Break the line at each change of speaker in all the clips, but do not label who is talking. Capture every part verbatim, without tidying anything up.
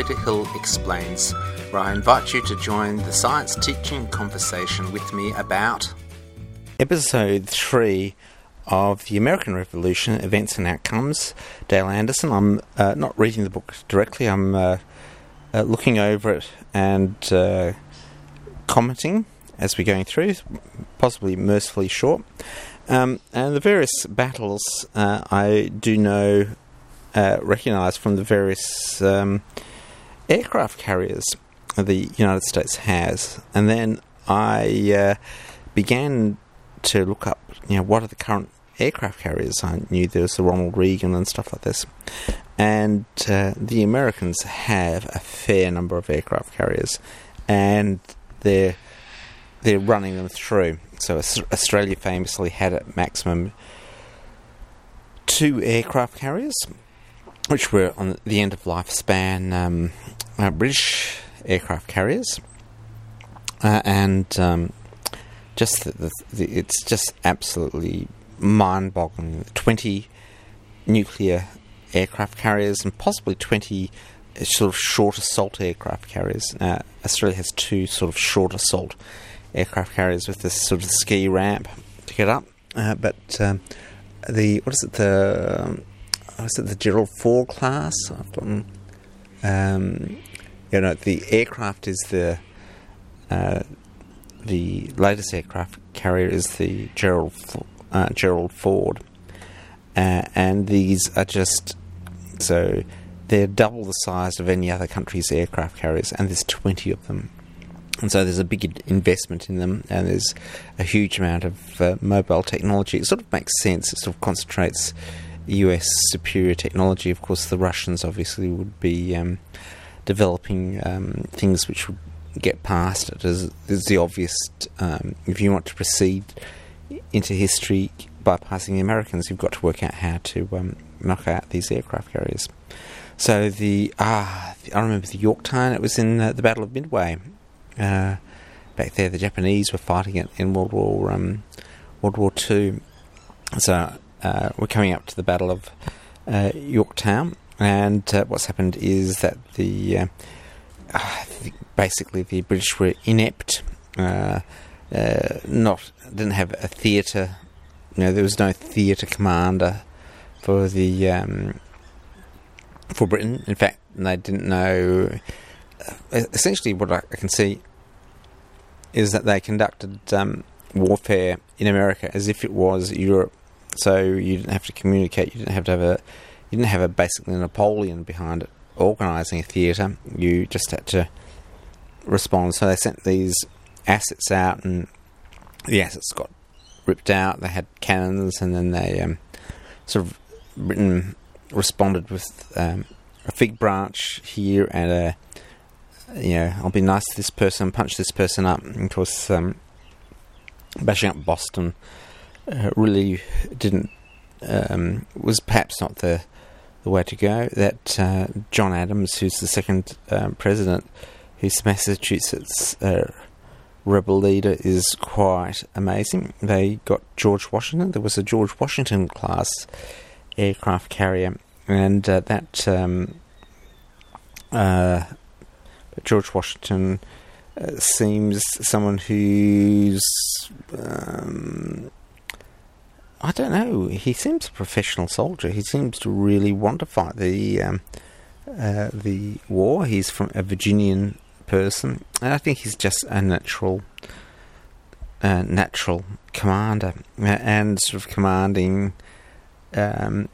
Peter Hill Explains, where I invite you to join the science teaching conversation with me about Episode three of the American Revolution, Events and Outcomes. Dale Anderson. I'm uh, not reading the book directly, I'm uh, uh, looking over it and uh, commenting as we're going through, possibly mercifully short. Um, and the various battles uh, I do know, uh, recognise from the various um, aircraft carriers the United States has. And then I uh, began to look up, you know, what are the current aircraft carriers. I knew there was the Ronald Reagan and stuff like this. And uh, the Americans have a fair number of aircraft carriers, and they're they're running them through. So Australia famously had at maximum two aircraft carriers, which were on the end of lifespan um, uh, British aircraft carriers, uh, and um, just the, the, the, it's just absolutely mind-boggling. twenty nuclear aircraft carriers and possibly twenty sort of short assault aircraft carriers. Uh, Australia has two sort of short assault aircraft carriers with this sort of ski ramp to get up. Uh, but um, the what is it the um, what is it the Gerald Ford class? I've gotten, um, you know, the aircraft is the uh, the latest aircraft carrier is the Gerald uh, Gerald Ford, uh, and these are just so they're double the size of any other country's aircraft carriers, and there's twenty of them. And so there's a big investment in them, and there's a huge amount of uh, mobile technology. It sort of makes sense. It sort of concentrates U S superior technology. Of course, the Russians obviously would be um, developing um, things which would get past it. As is the obvious, um, if you want to proceed into history bypassing the Americans, you've got to work out how to um, knock out these aircraft carriers. So the ah, I remember the Yorktown. It was in uh, the Battle of Midway. Uh, back there, the Japanese were fighting it in World War um, World War Two. So uh, we're coming up to the Battle of uh, Yorktown, and uh, what's happened is that the uh, uh, basically the British were inept, uh, uh, not didn't have a theatre. You know, there was no theatre commander for the um, for Britain. In fact, they didn't know. Essentially, what I can see is that they conducted um, warfare in America as if it was Europe. So you didn't have to communicate. You didn't have to have a. You didn't have a basically Napoleon behind it organising a theatre. You just had to respond. So they sent these assets out, and the assets got ripped out. They had cannons, and then they um, sort of Britain responded with um, a fig branch here and a. You know, I'll be nice to this person, punch this person up. And of course, um, bashing up Boston uh, really didn't, um, was perhaps not the the way to go. That uh, John Adams, who's the second um, president, who's Massachusetts uh, rebel leader, is quite amazing. They got George Washington. There was a George Washington class aircraft carrier, and uh, that. Um, uh, George Washington uh, seems someone who's, um, I don't know, he seems a professional soldier. He seems to really want to fight the um, uh, the war. He's from a Virginian person, and I think he's just a natural uh, natural commander, and sort of commanding um,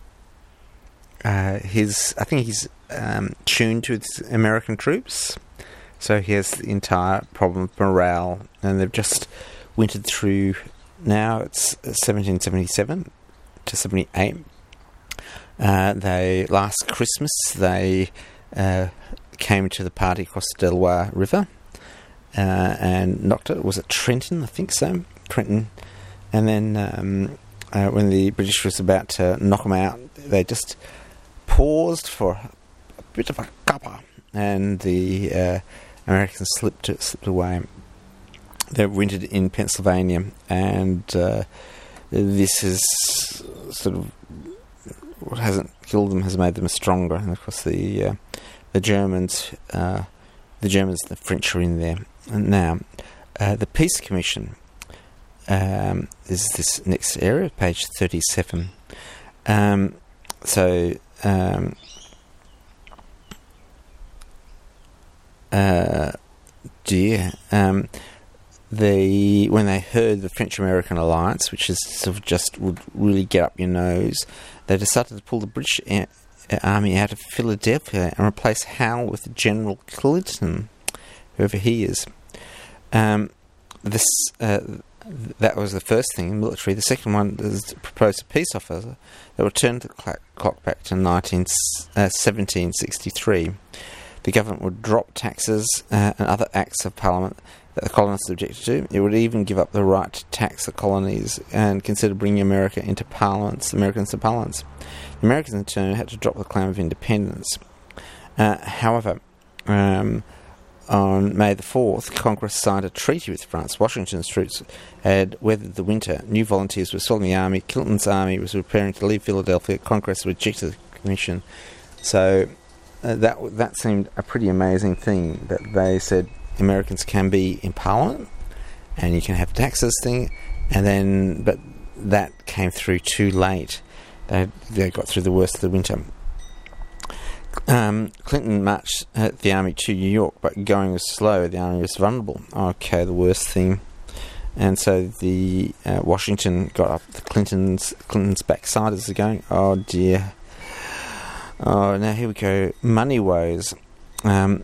uh, his, I think he's um, tuned to his American troops. So he has the entire problem of morale, and they've just wintered through. Now it's seventeen seventy-seven to seventy-eight. Uh, they last Christmas they uh, came to the party across the Delaware River uh, and knocked it. Was it Trenton? I think so. Trenton, and then um, uh, when the British was about to knock them out, they just paused for a bit of a cuppa, and the uh, Americans slipped slipped away. They wintered in Pennsylvania, and uh, this is sort of what hasn't killed them has made them stronger. And of course, the uh, the Germans, uh, the Germans, the French are in there. And now, uh, the Peace Commission um, is this next area, page thirty-seven. Um, so, um, uh, dear, um, the when they heard the French-American alliance, which is sort of just would really get up your nose, they decided to pull the British a- army out of Philadelphia and replace Howe with General Clinton, whoever he is. Um, this uh, that was the first thing, military. The second one is to propose a peace offer that would turn the clock back to nineteen, uh, seventeen sixty-three. The government would drop taxes uh, and other acts of Parliament that the colonists objected to. It would even give up the right to tax the colonies and consider bringing America into parliaments, Americans to parliaments. The Americans, in turn, had to drop the claim of independence. Uh, however, um, on May the fourth, Congress signed a treaty with France. Washington's troops had weathered the winter. New volunteers were swelling the army. Clinton's army was preparing to leave Philadelphia. Congress rejected the commission. So uh, that that seemed a pretty amazing thing, that they said Americans can be in Parliament and you can have taxes thing, and then but that came through too late. They they got through the worst of the winter. Um, Clinton marched uh, the army to New York, but going was slow. The army was vulnerable. Okay, the worst thing. And so the uh, Washington got up the Clintons Clinton's backside as they're going. Oh dear. Oh, now here we go. Money woes. Um,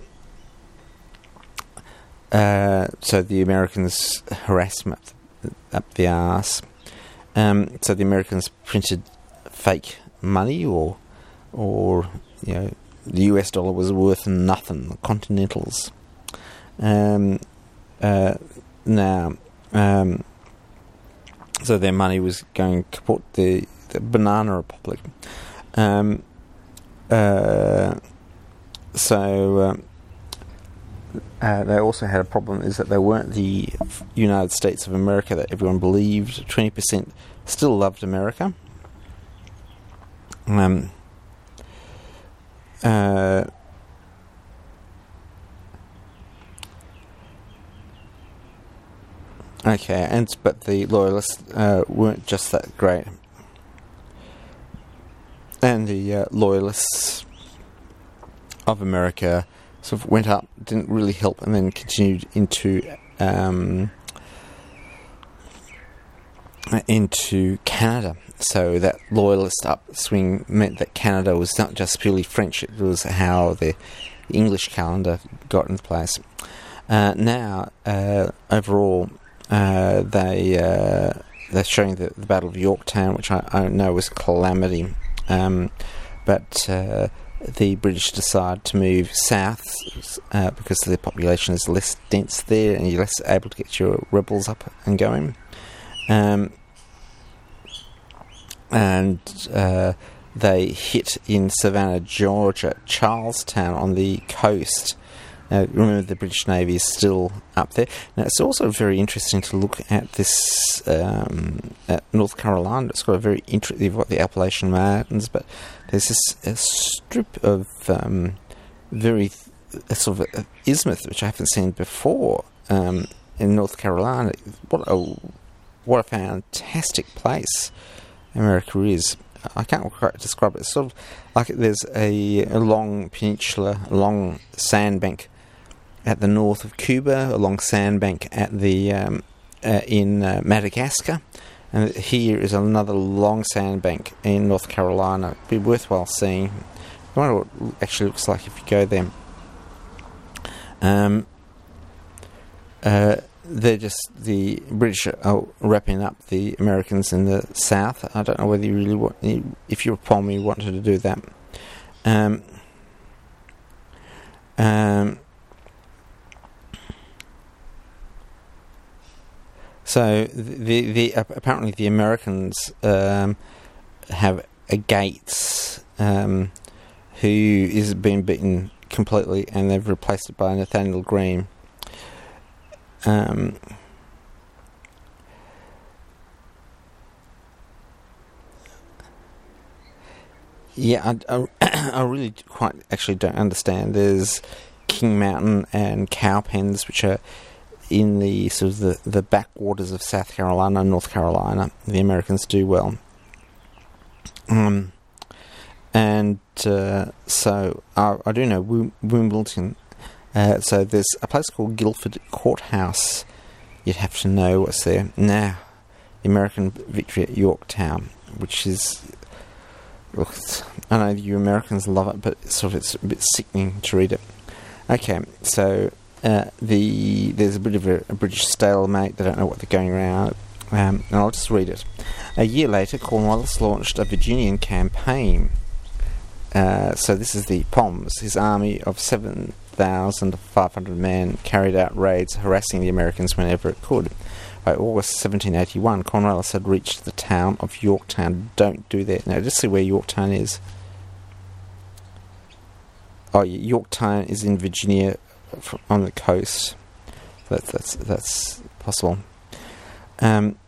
uh, so the Americans harassed them up, up the arse. Um, so the Americans printed fake money, or, or you know, the U S dollar was worth nothing. The Continentals. Um, uh, now, um, so their money was going to support the, the Banana Republic. Um, uh, so um, uh, they also had a problem, is that they weren't the United States of America that everyone believed. twenty percent still loved America. Um, uh, okay, and but the loyalists uh, weren't just that great. And the uh, loyalists of America sort of went up, didn't really help, and then continued into um, into Canada. So that loyalist upswing meant that Canada was not just purely French; it was how the English calendar got into place. Uh, now, uh, overall, uh, they uh, they're showing the, the Battle of Yorktown, which I, I know was a calamity. Um, but uh, the British decide to move south uh, because the population is less dense there, and you're less able to get your rebels up and going. Um, and uh, they hit in Savannah, Georgia, Charlestown on the coast. Now, remember, the British Navy is still up there. Now, it's also very interesting to look at this, um, at North Carolina. It's got a very interesting, you've got the Appalachian Mountains, but there's this a strip of um, very, a sort of a isthmus, which I haven't seen before, um, in North Carolina. What a, what a fantastic place America is. I can't quite describe it. It's sort of like there's a, a long peninsula, a long sandbank at the north of Cuba, a long sandbank at the um, uh, in uh, Madagascar, and here is another long sandbank in North Carolina. It'd be worthwhile seeing. I wonder what it actually looks like if you go there. Um, uh, they're just, the British are wrapping up the Americans in the south. I don't know whether you really want, if you were upon me, you wanted to do that. Um, um, so the the apparently the Americans um, have a Gates um, who is being beaten completely, and they've replaced it by Nathaniel Greene. Um, yeah, I, I, I really quite actually don't understand. There's King Mountain and cow pens, which are in the sort of the, the backwaters of South Carolina and North Carolina. The Americans do well. Um, and uh, so I, I do know Wim- Wimbledon. Uh, so there's a place called Guilford Courthouse. You'd have to know what's there. Now, the American victory at Yorktown, which is... Look, I know you Americans love it, but sort of it's a bit sickening to read it. Okay, so uh, the there's a bit of a, a British stalemate. They don't know what they're going around. Um, and I'll just read it. A year later, Cornwallis launched a Virginian campaign. Uh, so this is the P O M S. His army of seven thousand five hundred men carried out raids, harassing the Americans whenever it could. By August seventeen eighty-one, Cornwallis had reached the town of Yorktown. Don't do that. Now, just see where Yorktown is. Oh, yeah, Yorktown is in Virginia, on the coast. That, that's that's possible. Um,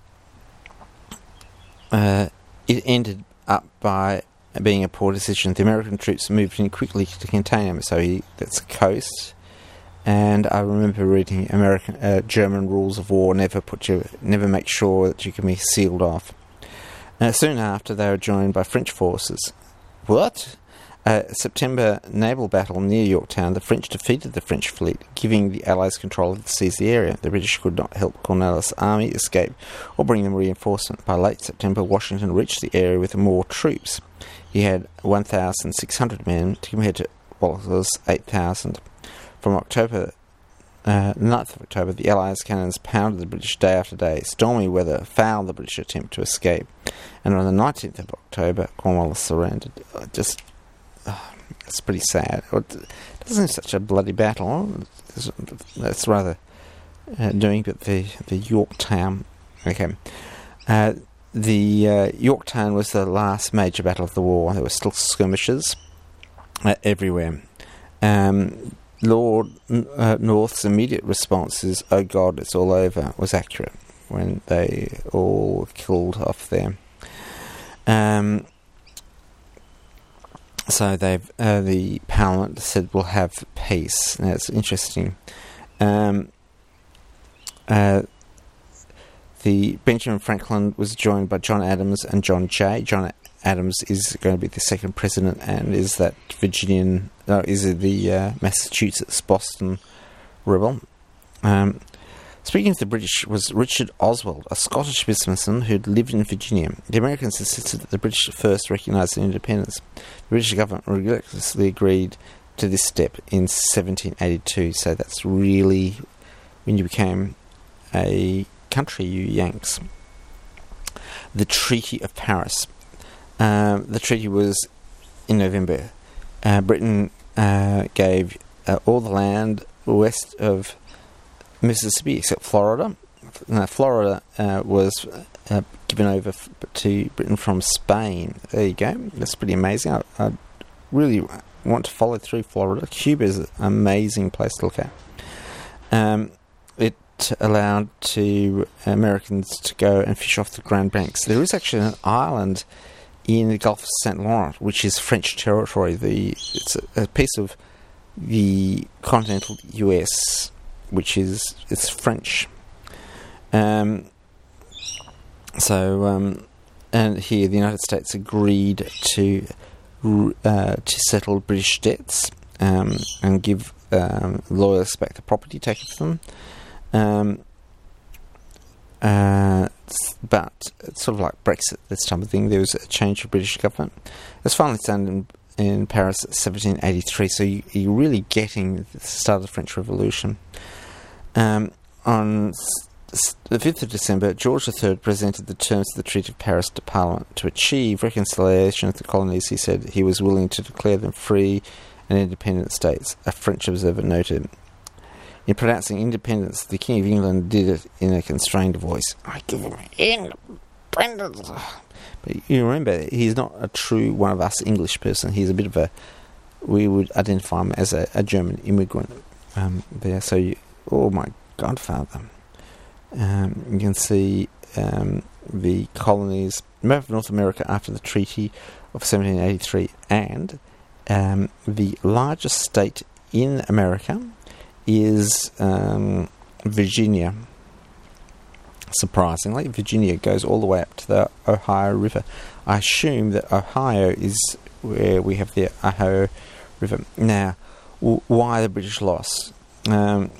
uh, it ended up by being a poor decision. The American troops moved in quickly to contain him. So he, that's the coast. And I remember reading American, uh, German rules of war. Never put you, never make sure that you can be sealed off. Uh, soon after, they were joined by French forces. What? Uh, September naval battle near Yorktown. The French defeated the French fleet, giving the Allies control of the seas area. The British could not help Cornwallis' army escape or bring them reinforcement. By late September, Washington reached the area with more troops. He had one thousand six hundred men compared to Wallace's eight thousand. From October, uh, ninth of October, the Allies' cannons pounded the British day after day. Stormy weather fouled the British attempt to escape, and on the nineteenth of October, Cornwallis surrendered. Uh, just, uh, it's pretty sad. It doesn't have such a bloody battle. It's, it's rather uh, doing, but the the Yorktown. Okay, uh, the uh, Yorktown was the last major battle of the war. There were still skirmishes uh, everywhere. Um, Lord uh, North's immediate response is, "Oh God, it's all over," was accurate when they all killed off there. Um, so they've uh, the Parliament said we'll have peace. Now it's interesting. Um, uh, the Benjamin Franklin was joined by John Adams and John Jay. John Adams is going to be the second president and is that Virginian, no, is the uh, Massachusetts Boston rebel. Um, speaking to the British was Richard Oswald, a Scottish businessman who'd lived in Virginia. The Americans insisted that the British first recognised their independence. The British government reluctantly agreed to this step in seventeen eighty-two, so that's really when you became a country, you Yanks. The Treaty of Paris. Um, the treaty was in November. Uh, Britain uh, gave uh, all the land west of Mississippi except Florida. Now, Florida uh, was uh, given over f- to Britain from Spain. There you go. That's pretty amazing. I, I really want to follow through Florida. Cuba is an amazing place to look at. Um, it allowed to Americans to go and fish off the Grand Banks. There is actually an island in the Gulf of Saint Lawrence, which is French territory. The it's a, a piece of the continental U S, which is it's French. Um, so, um, and here the United States agreed to uh, to settle British debts um, and give um, lawyers back the property taken from them. Um, Uh, but it's sort of like Brexit, this type of thing. There was a change of British government. It was finally signed in, in Paris in seventeen eighty-three, so you, you're really getting the start of the French Revolution. Um, on s- the fifth of December, George the Third presented the terms of the Treaty of Paris to Parliament. To achieve reconciliation of the colonies, he said he was willing to declare them free and independent states, a French observer noted. In pronouncing independence, the King of England did it in a constrained voice. I give him independence. But you remember, he's not a true one of us English person. He's a bit of a, we would identify him as a, a German immigrant um, there. So, you, oh my godfather. Um, you can see um, the colonies, North America after the Treaty of seventeen eighty-three, and um, the largest state in America is um, Virginia. Surprisingly, Virginia goes all the way up to the Ohio River. I assume that Ohio is where we have the Ohio River. Now, w- why the British lost? Um,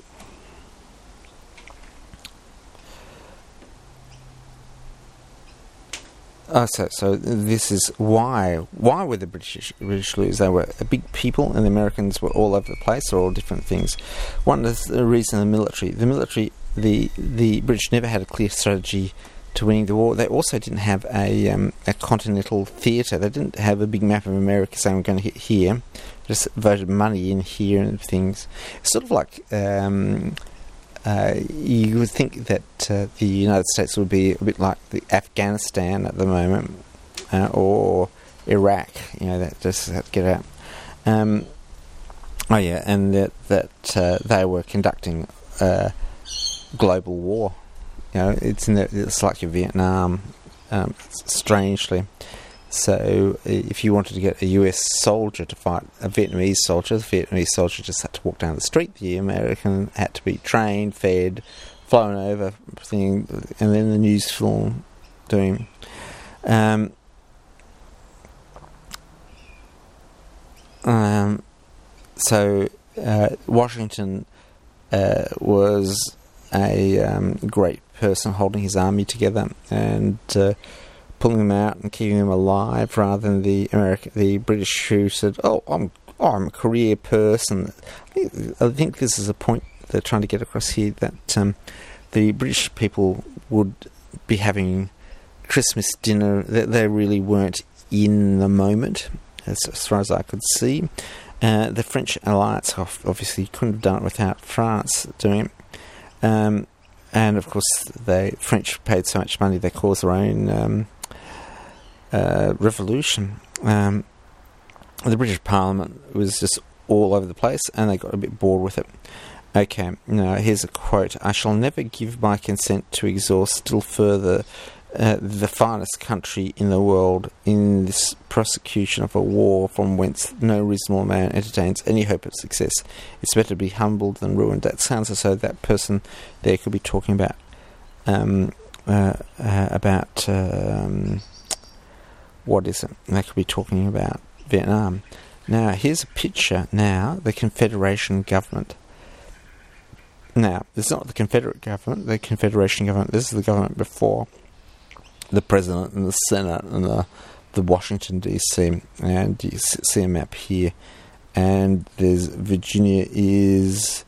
Oh, so, so this is why. Why were the British British lose? They were a big people, and the Americans were all over the place. They're all different things. One is the reason the military. The military. The the British never had a clear strategy to winning the war. They also didn't have a um, a continental theatre. They didn't have a big map of America saying we're going to hit here. Just voted money in here and things. It's sort of like. Um, Uh, you would think that uh, the United States would be a bit like the Afghanistan at the moment, uh, or Iraq. You know, that just had to get out. Um, oh yeah, and that that uh, they were conducting a global war. You know, it's in the, it's like your Vietnam, um, strangely. So, if you wanted to get a U S soldier to fight a Vietnamese soldier, the Vietnamese soldier just had to walk down the street. The American had to be trained, fed, flown over, and then the news film doing. Um, um, so, uh, Washington uh, was a um, great person holding his army together and. Uh, pulling them out and keeping them alive, rather than the American, the British who said, "Oh, I'm, oh, I'm a career person." I think, I think this is a point they're trying to get across here, that um, the British people would be having Christmas dinner. They, they really weren't in the moment, as, as far as I could see. Uh, the French alliance obviously couldn't have done it without France doing it. Um, and of course, the French paid so much money they caused their own. Um, Uh, revolution. Um, the British Parliament was just all over the place, and they got a bit bored with it. Okay, now here's a quote: "I shall never give my consent to exhaust still further uh, the finest country in the world in this prosecution of a war from whence no reasonable man entertains any hope of success. It's better to be humbled than ruined." That sounds as though that person there could be talking about um, uh, uh, about. Um, What is it? They could be talking about Vietnam. Now, here's a picture now, the Confederation government. Now, it's not the Confederate government, the Confederation government. This is the government before the President and the Senate and the, the Washington, D C. And you see a map here. And there's Virginia is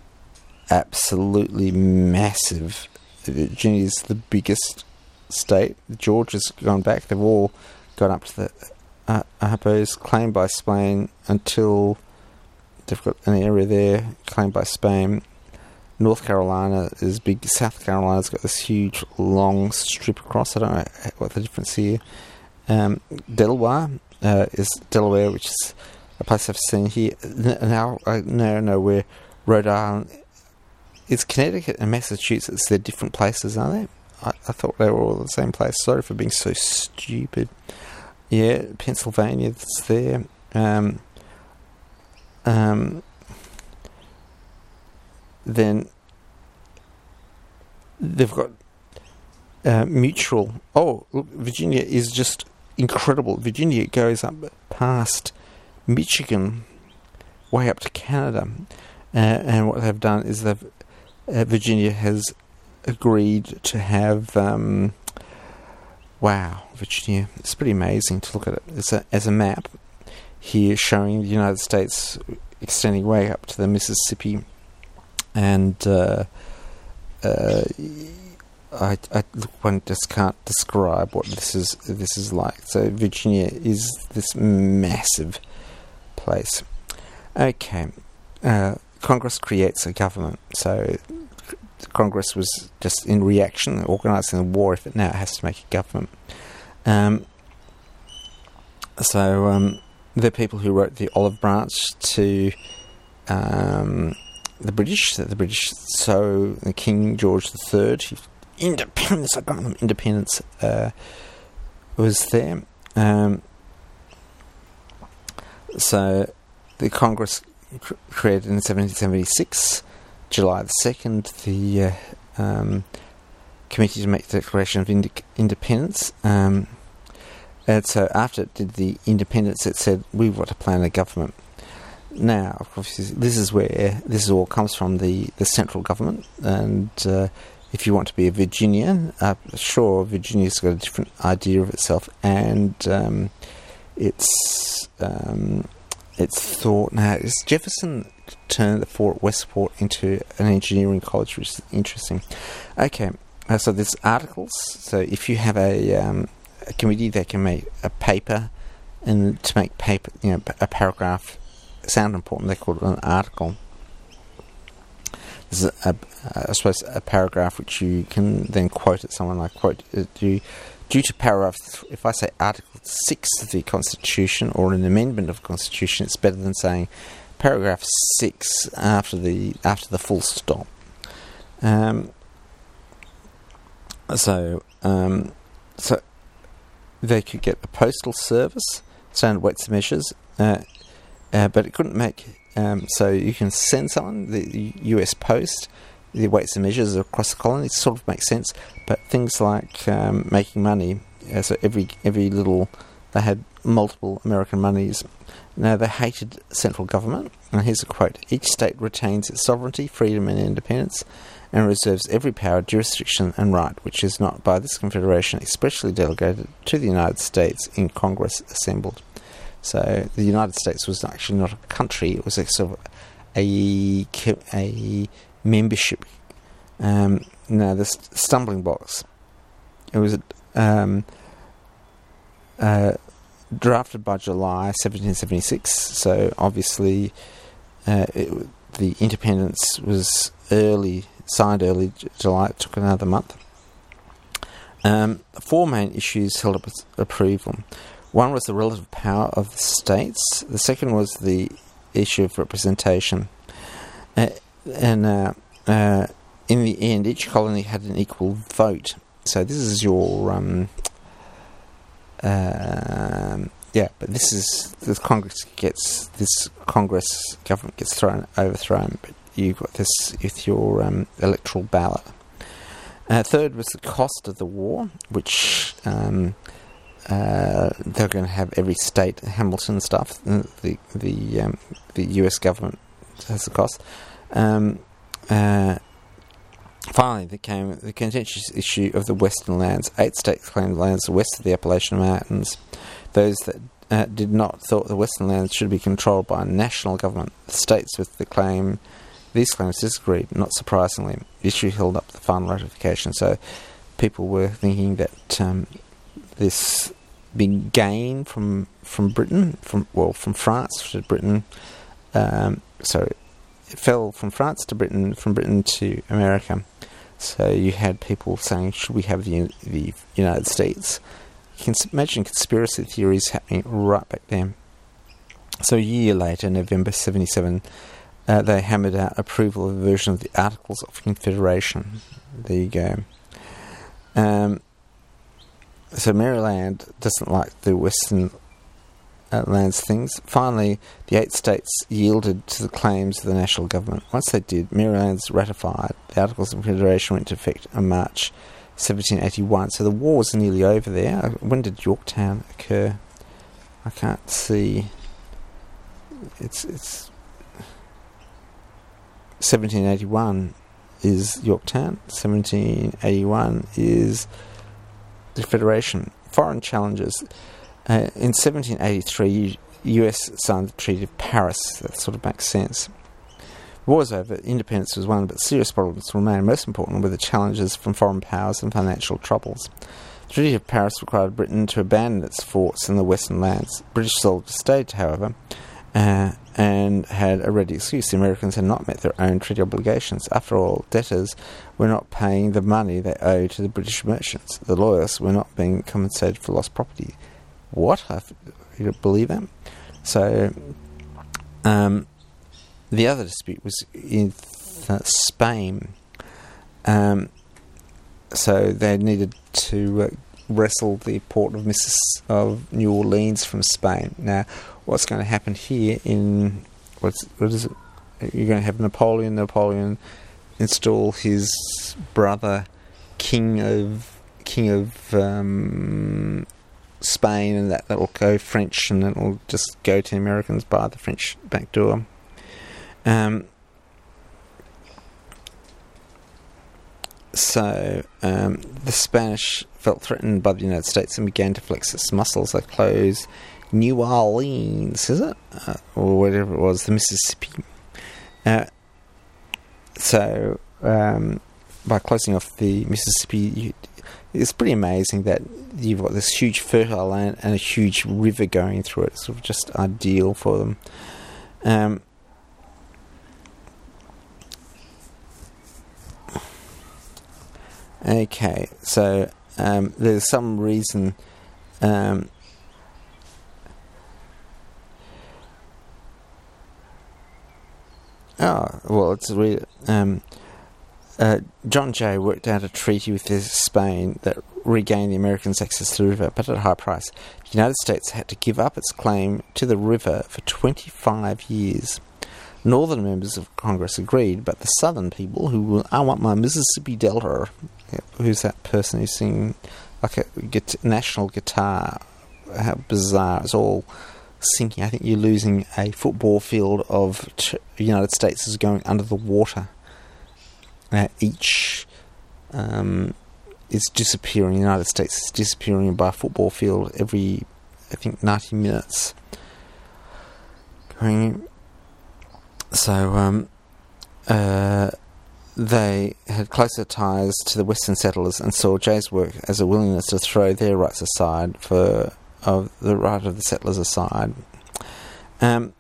absolutely massive. Virginia is the biggest state. Georgia's gone back. They've all gone up to the uh, Ahapos, claimed by Spain until they've got an area there claimed by Spain. North Carolina is big. South Carolina's got this huge long strip across. I don't know what the difference here. Um, Delaware uh, is Delaware, which is a place I've seen here. Now I now know where Rhode Island is. Connecticut and Massachusetts. They're different places, aren't they? I, I thought they were all the same place. Sorry for being so stupid. Yeah, Pennsylvania's there. Um, um, then they've got uh, mutual. Oh, look, Virginia is just incredible. Virginia goes up past Michigan, way up to Canada, uh, and what they've done is they've uh, Virginia has agreed to have. Um, wow, Virginia! It's pretty amazing to look at it. It's a, as a map here showing the United States extending way up to the Mississippi, and uh, uh, I, I one just can't describe what this is. This is like. So Virginia is this massive place. Okay, uh, Congress creates a government. So Congress was just in reaction, organising a war effort. Now it has to make a government. Um, so um, the people who wrote the olive branch to um, the British, the British, so the King George the Third, independence, I got them, independence uh, was there. Um, so the Congress cr- created in seventeen seventy-six, July the second, the uh, um, Committee to make the Declaration of Ind- Independence. Um, and so after it did the independence, it said, we want to plan a government. Now, of course, this is where this all comes from, the, the central government. And uh, if you want to be a Virginian, uh, sure, Virginia's got a different idea of itself. And um, it's um, it's thought, now, is Jefferson turned the fort at Westport into an engineering college, which is interesting. Okay, uh, so there's articles. So if you have a, um, a committee, they can make a paper, and to make paper, you know, a paragraph sound important, they call it an article. There's a, a, I suppose a paragraph which you can then quote at someone like, quote, uh, due, due to paragraph, th- if I say Article six of the Constitution, or an amendment of the Constitution, it's better than saying paragraph six after the after the full stop. Um, so, um, so they could get a postal service, standard weights and measures, uh, uh, but it couldn't make. Um, so you can send someone the U S Post, the weights and measures across the colony. It sort of makes sense, but things like um, making money. Uh, so every every little, they had multiple American monies. Now, they hated central government, and here's a quote: each state retains its sovereignty, freedom and independence, and reserves every power, jurisdiction and right which is not by this confederation expressly delegated to the United States in Congress assembled. So the United States was actually not a country, it was a sort of a, a membership. Um, now, the st- stumbling blocks, it was um, uh, drafted by July seventeen seventy-six, so obviously uh, it, the independence was early, signed early July, it took another month. Um, four main issues held up its approval. One was the relative power of the states. The second was the issue of representation. Uh, and uh, uh, in the end, each colony had an equal vote. So this is your... Um, uh, yeah, but this is... This Congress gets... This Congress government gets thrown overthrown, but you got this with your um, electoral ballot. Uh, third was the cost of the war, which... Um, Uh, they're going to have every state, Hamilton stuff. The the um, the U S government has the cost. Um, uh, finally, there came the contentious issue of the Western lands. Eight states claimed lands west of the Appalachian Mountains. Those that uh, did not thought the Western lands should be controlled by a national government. The states with the claim, these claims disagreed. Not surprisingly, the issue held up the final ratification. So, people were thinking that. Um, This big gain from from Britain, from well, from France to Britain. Um, so it fell from France to Britain, from Britain to America. So you had people saying, "Should we have the the United States?" You can imagine conspiracy theories happening right back then. So a year later, November seventy-seven, uh, they hammered out approval of a version of the Articles of Confederation. There you go. Um. So Maryland doesn't like the Western uh, lands things. Finally, the eight states yielded to the claims of the national government. Once they did, Maryland's ratified. The Articles of Confederation went into effect in March seventeen eighty-one. So the war was nearly over there. When did Yorktown occur? I can't see. It's it's seventeen eighty-one is Yorktown. seventeen eighty-one is the Federation. Foreign challenges. Uh, in seventeen eighty-three, U S signed the Treaty of Paris. That sort of makes sense. War was over, independence was won, but serious problems remain. Most important were the challenges from foreign powers and financial troubles. The Treaty of Paris required Britain to abandon its forts in the western lands. British soldiers stayed, however, uh, and had a ready excuse. The Americans had not met their own treaty obligations. After all, debtors were not paying the money they owed to the British merchants. The loyalists were not being compensated for lost property. What? I you don't believe that? So, um, the other dispute was in uh, Spain. Um, so they needed to uh, wrestle the port of Missis- of New Orleans from Spain. Now, what's going to happen here in what's what is it? You're going to have Napoleon. Napoleon install his brother king of king of um, Spain, and that that will go French, and it will just go to the Americans by the French back door. Um, So um, the Spanish felt threatened by the United States and began to flex its muscles. They closed New Orleans, is it? Uh, or whatever it was, the Mississippi. Uh, so um, by closing off the Mississippi, you, it's pretty amazing that you've got this huge fertile land and a huge river going through it. It's sort of just ideal for them. Um, Okay, so um, there's some reason um, oh, well, it's really um, uh, John Jay worked out a treaty with Spain that regained the Americans access to the river, but at a high price. The United States had to give up its claim to the river for twenty-five years. Northern members of Congress agreed, but the southern people who will, I want my Mississippi Delta. Who's that person who's singing like a guitar, national guitar? How bizarre! It's all sinking. I think you're losing a football field of the United States is going under the water. Uh, each um, is disappearing. The United States is disappearing by a football field every, I think, ninety minutes. Going. So, um, uh, they had closer ties to the Western settlers and saw Jay's work as a willingness to throw their rights aside for of the right of the settlers aside. Um,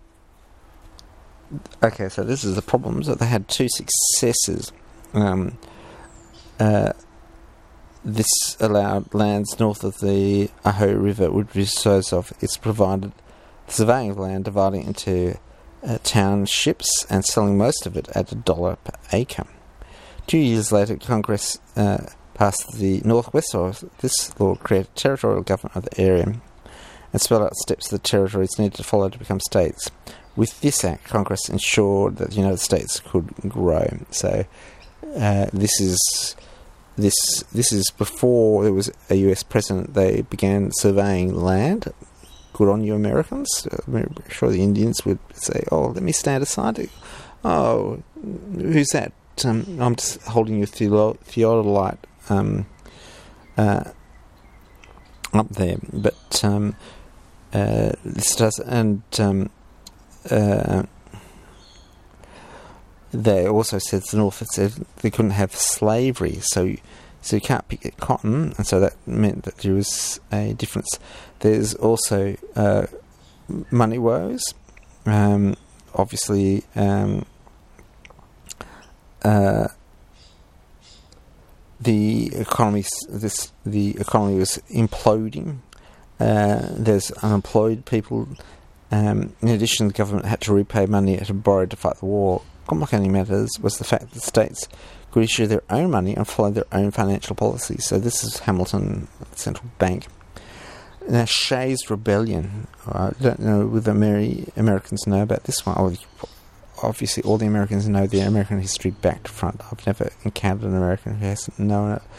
okay, so this is the problem. So they had two successes. Um, uh, this allowed lands north of the Ohio River would be disposed of. It's provided the surveying of land, dividing into Uh, townships and selling most of it at a dollar per acre. Two years later, Congress uh, passed the Northwest Law. This law created territorial government of the area and spelled out steps the territories needed to follow to become states. With this act, Congress ensured that the United States could grow. So uh, this is this this is before there was a U S president. They began surveying land. Good on you, Americans. I'm sure the Indians would say, oh, let me stand aside. Oh, who's that? Um, I'm just holding your theolo- theodolite um, uh, up there. But um, uh, this does, and um, uh, they also said, the North had said they couldn't have slavery, so so you can't pick cotton, and so that meant that there was a difference. There's also uh, money woes. Um, obviously, um, uh, the economy this the economy was imploding. Uh, there's unemployed people. Um, in addition, the government had to repay money it had borrowed to fight the war. Complicating matters was the fact that the states could issue their own money and follow their own financial policies. So this is Hamilton Central Bank. Now, Shays' Rebellion. I don't know whether many Americans know about this one. Obviously, all the Americans know their American history back to front. I've never encountered an American who hasn't known it.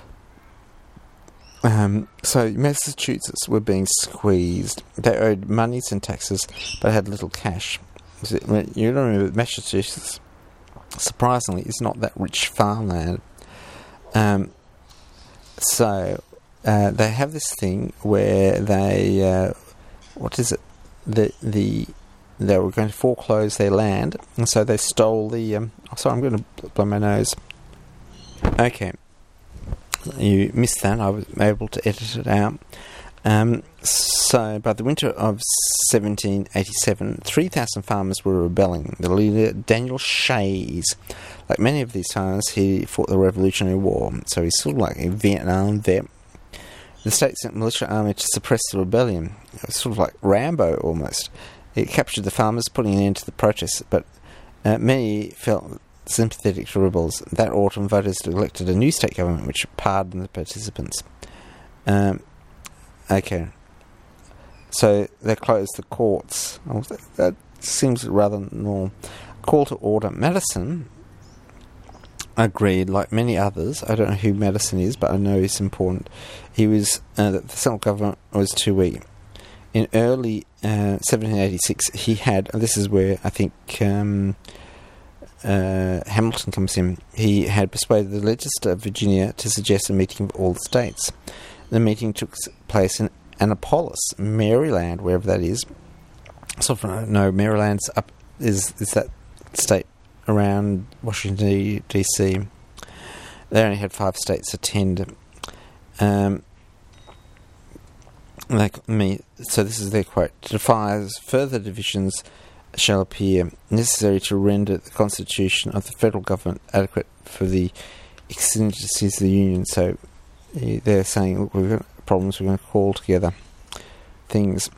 Um, so, Massachusetts were being squeezed. They owed monies and taxes, but had little cash. You don't remember Massachusetts, surprisingly, is not that rich farmland. Um, so, uh, they have this thing where they, uh, what is it? The the they were going to foreclose their land, and so they stole the. Um, oh, sorry, I'm going to blow my nose. Okay, you missed that. I was able to edit it out. Um, so, by the winter of seventeen eighty-seven, three thousand farmers were rebelling. The leader, Daniel Shays, like many of these farmers, he fought the Revolutionary War, so he's sort of like a Vietnam vet. The state sent militia army to suppress the rebellion. It was sort of like Rambo, almost. It captured the farmers, putting an end to the protests, but uh, many felt sympathetic to rebels. That autumn, voters elected a new state government which pardoned the participants. Um, okay. So they closed the courts. Oh, that, that seems rather normal. Call to order. Madison agreed, like many others. I don't know who Madison is, but I know he's important. He was uh, that the central government was too weak. In early uh, seventeen eighty-six, he had, and this is where I think um, uh, Hamilton comes in, he had persuaded the legislature of Virginia to suggest a meeting of all the states. The meeting took place in Annapolis, Maryland, wherever that is. So no, Maryland's up is is that state around Washington D C. They only had five states attend. Um, like me, so this is their quote: "Defies further divisions shall appear necessary to render the constitution of the federal government adequate for the exigencies of the union." So they're saying, look, we've got problems, we're going to call together things.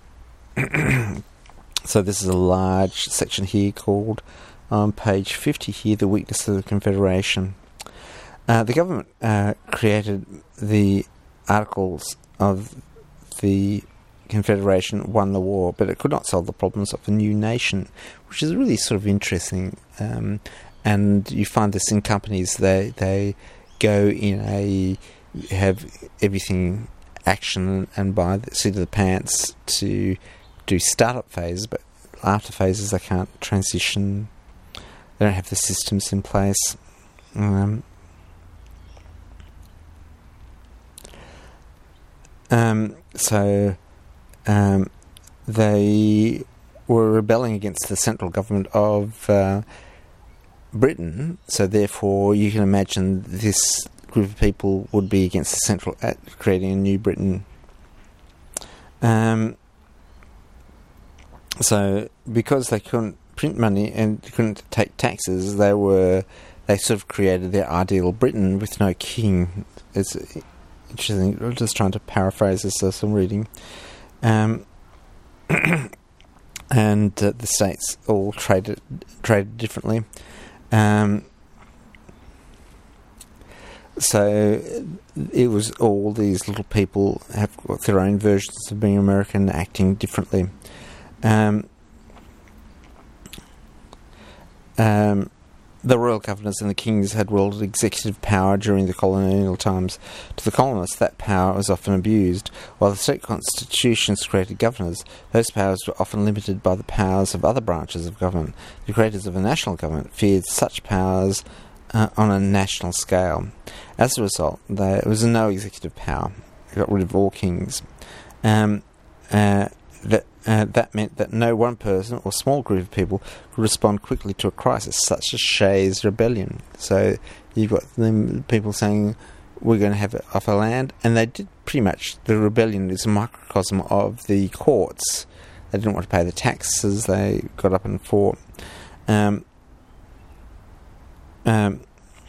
So this is a large section here called, on page fifty here, the weakness of the Confederation. Uh, the government uh, created the Articles of the Confederation, won the war, but it could not solve the problems of a new nation, which is really sort of interesting. Um, and you find this in companies, they they go in a, have everything action and by the seat of the pants to do startup phases, but after phases they can't transition. They don't have the systems in place. Um, um, so um, they were rebelling against the central government of uh, Britain, so therefore you can imagine this group of people would be against the central, uh, creating a new Britain. Um, so because they couldn't print money and couldn't take taxes, they were they sort of created their ideal Britain with no king. It's interesting. I'm just trying to paraphrase this as I'm reading. Um, and uh, the states all traded traded differently. Um, So it was all these little people have got their own versions of being American, acting differently. Um, um, the royal governors and the kings had wielded executive power during the colonial times. To the colonists, that power was often abused. While the state constitutions created governors, those powers were often limited by the powers of other branches of government. The creators of a national government feared such powers Uh, on a national scale. As a result, there was no executive power. They got rid of all kings. Um, uh, that uh, that meant that no one person or small group of people could respond quickly to a crisis, such as Shays' rebellion. So you've got them people saying, we're going to have it off our land, and they did pretty much. The rebellion is a microcosm of the courts. They didn't want to pay the taxes. They got up and fought. Um, Um,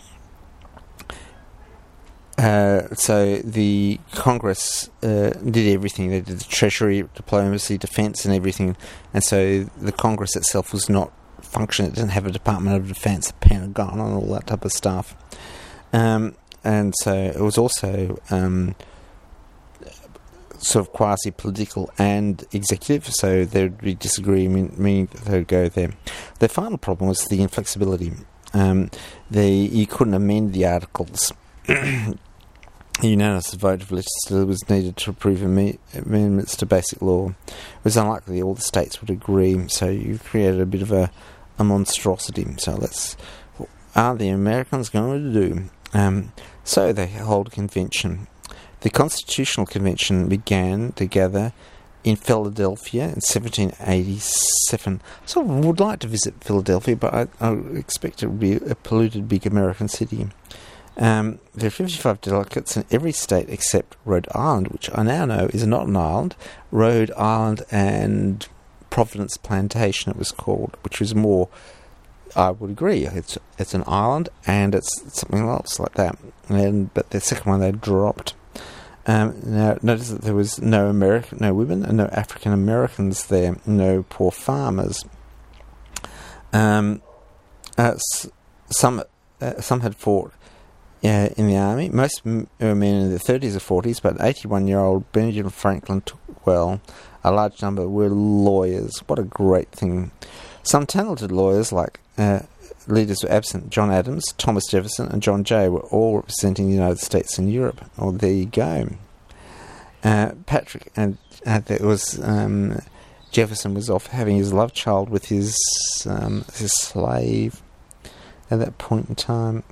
uh, so the Congress uh, did everything. They did the Treasury, diplomacy, defence and everything. And so the Congress itself was not functioning. It didn't have a Department of Defence, a Pentagon and all that type of stuff. Um, and so it was also um, sort of quasi-political and executive, so there would be disagreement, meaning that they would go there. The final problem was the inflexibility. Um, the, you couldn't amend the articles. A unanimous vote of legislature was needed to approve am- amendments to basic law. It was unlikely all the states would agree, so you created a bit of a, a monstrosity. So let's, what are the Americans going to do? Um, so they hold a convention. The Constitutional Convention began to gather in Philadelphia in seventeen eighty-seven. So I would like to visit Philadelphia, but I, I expect it would be a polluted big American city. Um, there are fifty-five delegates in every state except Rhode Island, which I now know is not an island. Rhode Island and Providence Plantation it was called, which was more, I would agree, it's it's an island and it's something else like that. And but the second one they dropped. Um, now, notice that there was no American, no women, and no African Americans there, no poor farmers. Um, uh, s- some uh, some had fought uh, in the army. Most m- were men in their thirties or forties, but eighty-one-year-old Benjamin Franklin took well. A large number were lawyers. What a great thing. Some talented lawyers, like uh, leaders were absent. John Adams, Thomas Jefferson, and John Jay were all representing the United States in Europe. Oh, there you go. Uh, Patrick, and uh, there was um, Jefferson was off having his love child with his um, his slave at that point in time.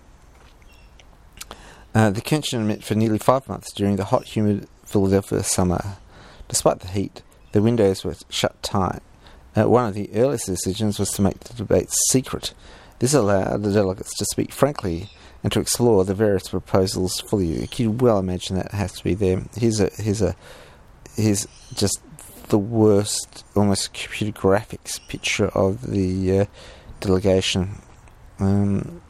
Uh, the convention met for nearly five months during the hot, humid Philadelphia summer. Despite the heat, the windows were shut tight. Uh, one of the earliest decisions was to make the debate secret. This allowed the delegates to speak frankly and to explore the various proposals fully. You can well imagine that has to be there. Here's a here's a here's just the worst, almost computer graphics picture of the uh, delegation. Um,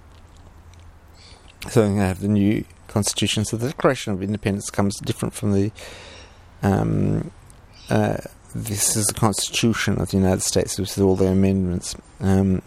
so they have the new constitution. So the Declaration of Independence comes different from the. Um, uh, this is the Constitution of the United States with all their amendments. Um,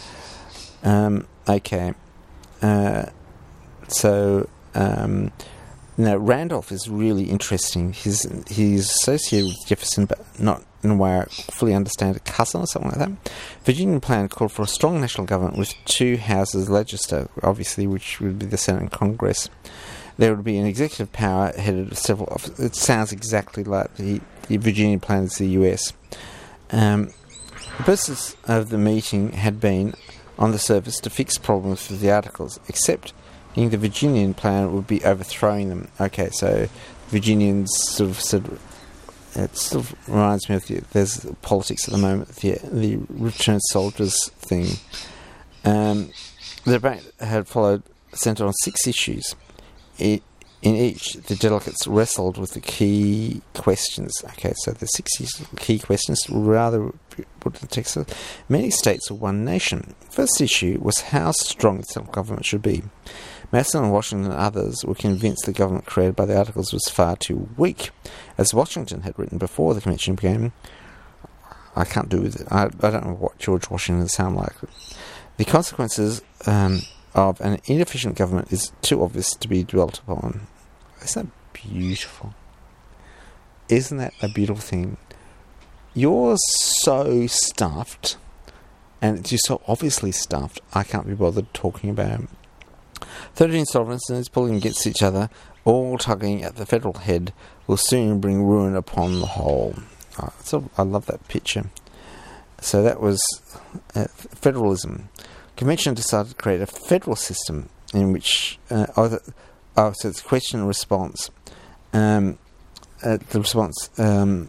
um, okay. Uh, so, um, now Randolph is really interesting. He's he's associated with Jefferson, but not in a way I fully understand, a cousin or something like that. Virginian plan called for a strong national government with two houses of legislature, obviously, which would be the Senate and Congress. There would be an executive power headed of several offices. It sounds exactly like the, the Virginia plan is the U S. Um, the purpose of the meeting had been, on the surface, to fix problems with the articles, except in the Virginian plan would be overthrowing them. Okay, so Virginians sort of said, it sort of reminds me of the, there's politics at the moment, the, the returned soldiers thing. Um, the debate had followed, centred on six issues. It, in each, the delegates wrestled with the key questions. Okay, so the six key questions rather put in text. Many states are one nation. First issue was how strong the central government should be. Madison and Washington and others were convinced the government created by the Articles was far too weak. As Washington had written before the convention began, I can't do with it. I, I don't know what George Washington sound like. The consequences um, of an inefficient government is too obvious to be dwelt upon. Isn't that beautiful? Isn't that a beautiful thing? You're so stuffed, and you're so obviously stuffed, I can't be bothered talking about it. Thirteen sovereigns pulling against each other, all tugging at the federal head, will soon bring ruin upon the whole. Oh, so I love that picture. So that was uh, federalism. Convention decided to create a federal system in which, uh, oh, oh, so it's question and response. Um, uh, the response, um,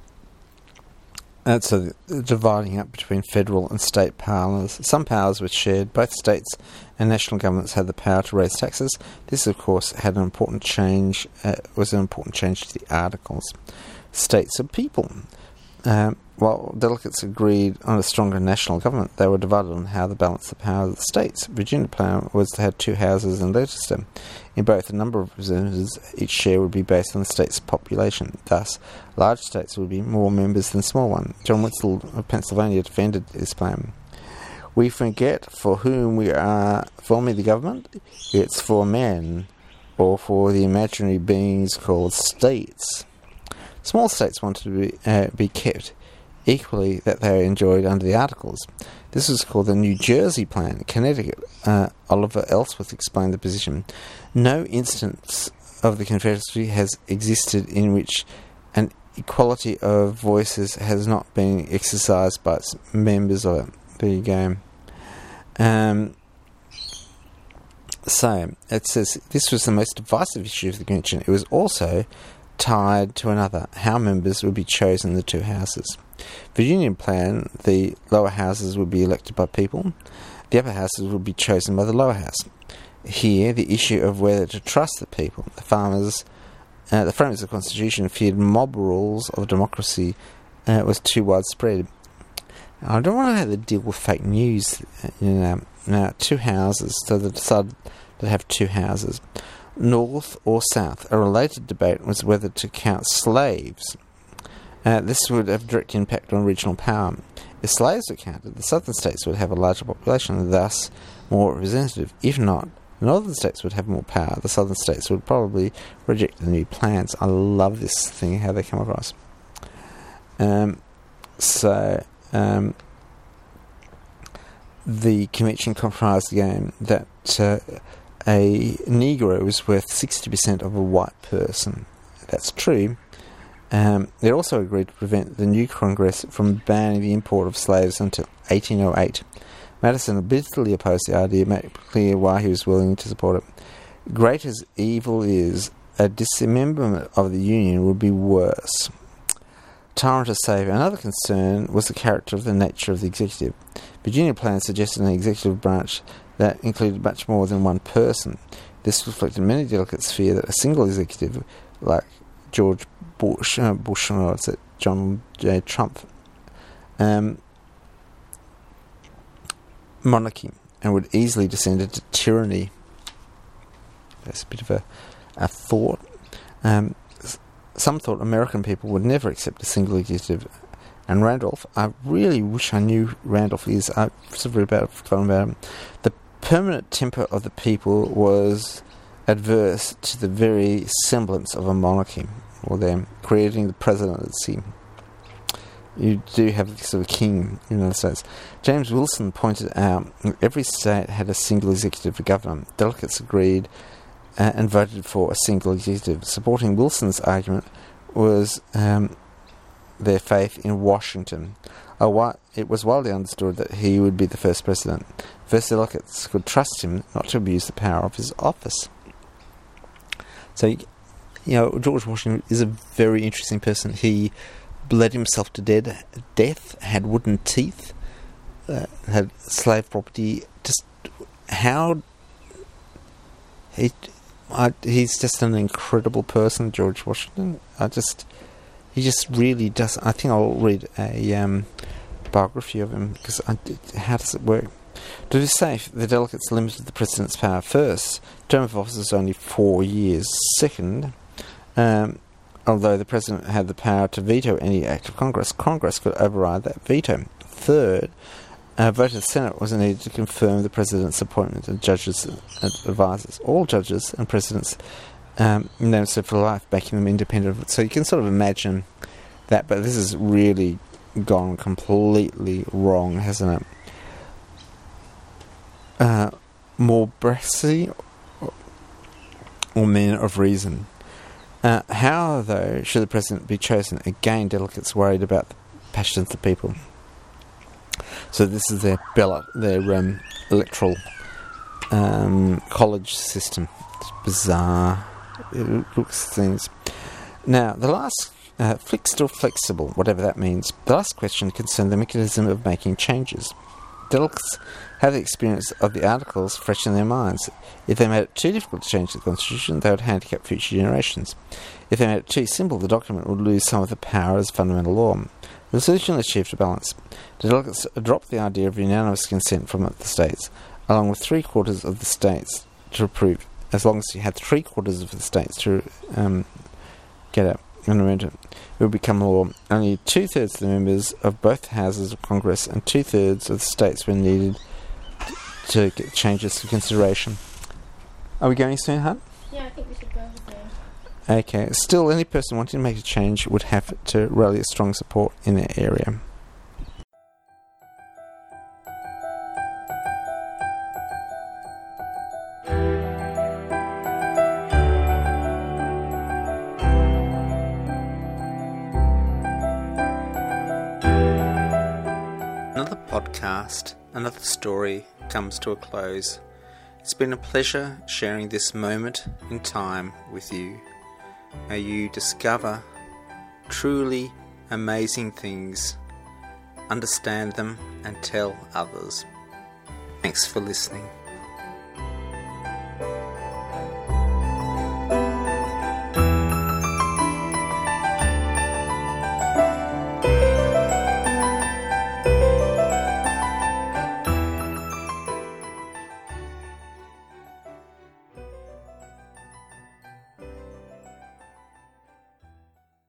uh, so the dividing up between federal and state powers. Some powers were shared. Both states and national governments had the power to raise taxes. This, of course, had an important change. Uh, was an important change to the Articles. States are people. Um, while delegates agreed on a stronger national government, they were divided on how to balance the power of the states. Virginia plan was to have two houses and legislature. In both, the number of representatives each share would be based on the state's population. Thus, large states would be more members than small ones. John Wetzel of Pennsylvania defended this plan. We forget for whom we are forming the government. It's for men, or for the imaginary beings called states. Small states wanted to be, uh, be kept equally that they enjoyed under the Articles. This was called the New Jersey Plan. Connecticut, uh, Oliver Ellsworth explained the position. No instance of the Confederacy has existed in which an equality of voices has not been exercised by its members of it. There you go. Um, so, it says, this was the most divisive issue of the convention. It was also tied to another, how members would be chosen in the two houses. Virginian plan, the lower houses would be elected by people, the upper houses would be chosen by the lower house. Here, the issue of whether to trust the people. The farmers, uh, the framers of the Constitution feared mob rules of democracy uh, was too widespread. I don't want to have to deal with fake news. You know, now two houses, so they decided to have two houses. North or South. A related debate was whether to count slaves. Uh, this would have direct impact on regional power. If slaves were counted, the southern states would have a larger population and thus more representative. If not, The northern states would have more power. The southern states would probably reject the new plans. I love this thing, how they come across. Um, so, um, the convention comprised the game that uh, a Negro was worth sixty percent of a white person. That's true. Um, they also agreed to prevent the new Congress from banning the import of slaves until eighteen oh eight. Madison bitterly opposed the idea, made clear why he was willing to support it. Great as evil is, a dismemberment of the Union would be worse. Tyrant or savior. Another concern was the character of the nature of the executive. Virginia plans suggested an executive branch that included much more than one person. This reflected many delegates' fear that a single executive, like George Bush, uh, Bush, or what's it, John J. Trump, um, monarchy, and would easily descend into tyranny. That's a bit of a, a thought. Um, some thought American people would never accept a single executive. And Randolph, I really wish I knew who Randolph is. I've sort of read about, forgotten about him. The permanent temper of the people was adverse to the very semblance of a monarchy, or them creating the presidency. You do have a sort of king in the United States. James Wilson pointed out that every state had a single executive for government. Delegates agreed uh, and voted for a single executive. Supporting Wilson's argument was um, their faith in Washington. Oh, it was widely understood that he would be the first president. First delegates could trust him not to abuse the power of his office. So, you know, George Washington is a very interesting person. He bled himself to dead, death, had wooden teeth, uh, had slave property. Just how he, I, he's just an incredible person, George Washington. I just, he just really does. I think I'll read a um, biography of him, because I, how does it work? To be safe, the delegates limited the president's power. First, term of office is only four years. Second, um, although the president had the power to veto any act of Congress, Congress could override that veto. Third, a vote of the Senate was needed to confirm the president's appointment of judges and advisors. All judges and presidents um, named for life, making them independent of it. So you can sort of imagine that, but this has really gone completely wrong, hasn't it? Uh, more brassy or, or men of reason. Uh, how, though, should the president be chosen? Again, delegates worried about the passions of the people. So this is their ballot, their um, electoral um, college system. It's bizarre. It looks things. Now, the last, uh, fixed or flexible, whatever that means, the last question concerned the mechanism of making changes. Delegates have the experience of the articles fresh in their minds. If they made it too difficult to change the Constitution, they would handicap future generations. If they made it too simple, the document would lose some of the power as fundamental law. The solution achieved a balance. The delegates dropped the idea of unanimous consent from the states, along with three-quarters of the states to approve, as long as you had three-quarters of the states to um, get it. And remember, it would become law. Only two-thirds of the members of both houses of Congress and two-thirds of the states were needed to get changes to consideration. Are we going soon, Hunt?
Yeah, I think we should go soon.
Okay. Still, any person wanting to make a change would have to rally a strong support in their area. Another podcast, another story comes to a close. It's been a pleasure sharing this moment in time with you. May you discover truly amazing things, understand them, and tell others. Thanks for listening.